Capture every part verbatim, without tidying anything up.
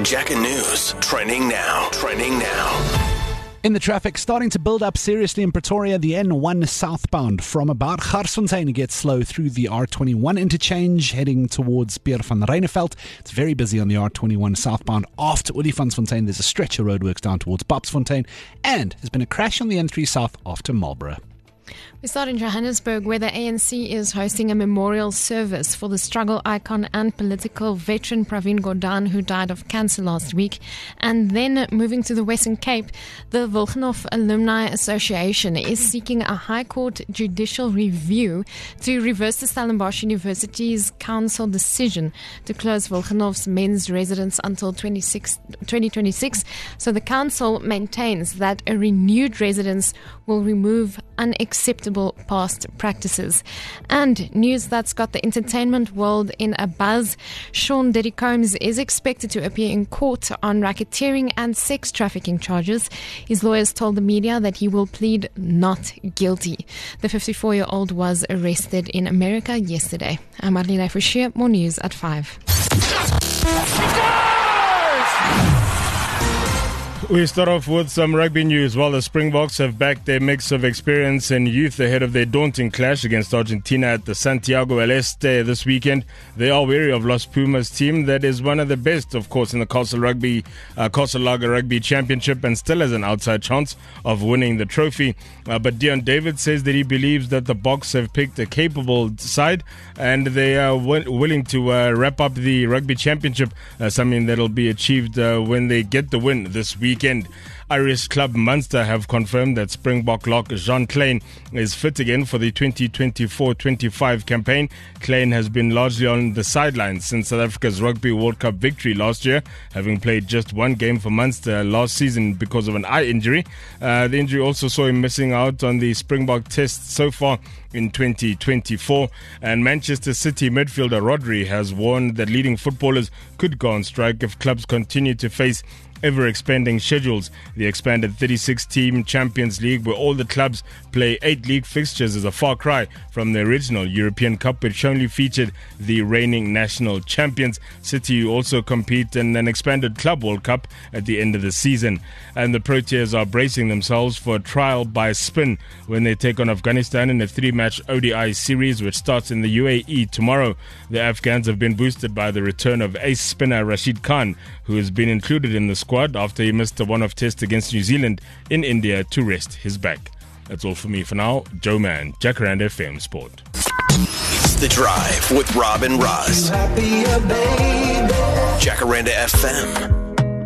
Jacka News. Trending now. Trending now. In the traffic, starting to build up seriously in Pretoria, the N one southbound from about Garsfontein gets slow through the R twenty-one interchange, heading towards Pier van Reineveld. It's very busy on the R twenty-one southbound after Olifantsfontein. There's a stretch of roadworks down towards Babsfontein, and there's been a crash on the N three south after Marlborough. We start in Johannesburg, where the A N C is hosting a memorial service for the struggle icon and political veteran Pravin Gordhan, who died of cancer last week. And then moving to the Western Cape, the Wilgenhof Alumni Association is seeking a High Court judicial review to reverse the Stellenbosch University's council decision to close Wilgenhof's men's residence until twenty twenty-six. So the council maintains that a renewed residence will remove unacceptable past practices. And news that's got the entertainment world in a buzz. Sean Diddy Combs is expected to appear in court on racketeering and sex trafficking charges. His lawyers told the media that he will plead not guilty. The fifty-four-year-old was arrested in America yesterday. I'm Marlene Forshire. More news at five. We start off with some rugby news. While the Springboks have backed their mix of experience and youth ahead of their daunting clash against Argentina at the Santiago El Este this weekend, they are wary of Los Pumas' team that is one of the best, of course, in the Castle Rugby, uh, Castle Lager Rugby Championship and still has an outside chance of winning the trophy. Uh, but Dion David says that he believes that the Boks have picked a capable side and they are w- willing to uh, wrap up the Rugby Championship, uh, something that will be achieved uh, when they get the win this week. Weekend. Irish club Munster have confirmed that Springbok lock Jean Kleyn is fit again for the twenty twenty-four twenty-five campaign. Kleyn has been largely on the sidelines since South Africa's Rugby World Cup victory last year, having played just one game for Munster last season because of an eye injury. Uh, the injury also saw him missing out on the Springbok test so far in twenty twenty-four. And Manchester City midfielder Rodri has warned that leading footballers could go on strike if clubs continue to face ever-expanding schedules. The expanded thirty-six team Champions League, where all the clubs play eight league fixtures, is a far cry from the original European Cup, which only featured the reigning national champions. City also compete in an expanded Club World Cup at the end of the season. And the Proteas are bracing themselves for a trial by spin when they take on Afghanistan in a three-match O D I series, which starts in the U A E tomorrow. The Afghans have been boosted by the return of ace spinner Rashid Khan, who has been included in the squad after he missed a one-off test against New Zealand in India to rest his back. That's all for me for now. Joe Mann, Jacaranda F M Sport. It's The Drive with Rob and Roz. Jacaranda F M.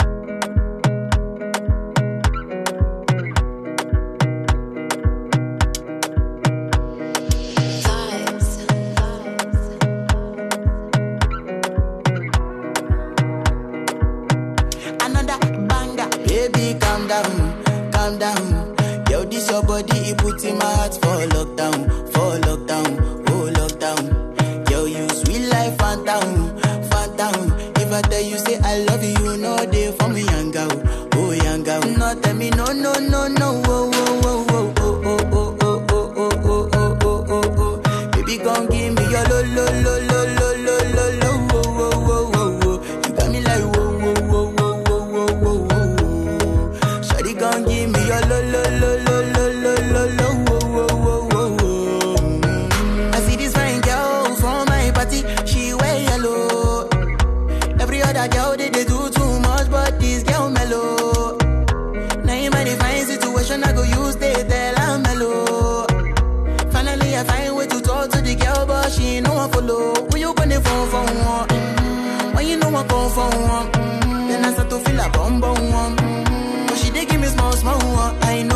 Calm down, yo, this your body, it puts in my heart for lockdown, for lockdown, oh lockdown. Yo, you sweet life, phantom, phantom. If I tell you say I love you, you know they for me, young girl, oh young girl. No, tell me no, no, no, no, oh, oh, oh, oh, oh, oh, oh, oh, oh, oh, oh, oh, oh, oh. Baby, come give me your lo, lo, lo, lo, lo, lo, lo, lo, oh, oh, oh, oh, oh. You got me like whoa, whoa, whoa, whoa, whoa, whoa, whoa. Shawty, come give me your lo, lo, lo, lo, lo, lo, lo, lo, oh, oh, oh, oh. I see this fine girl from my party, she wear yellow. Every other girl they, they do too much, but this girl mellow. Now in my fine situation, I go use they tell I'm mellow. Finally I find way to talk to the girl, but she ain't no one follow. Who you gonna phone for one? Mm-hmm. When you know I come for one, mm-hmm. Then I start to feel a bum bum one. Mm-hmm. But she dey give me small small one. I know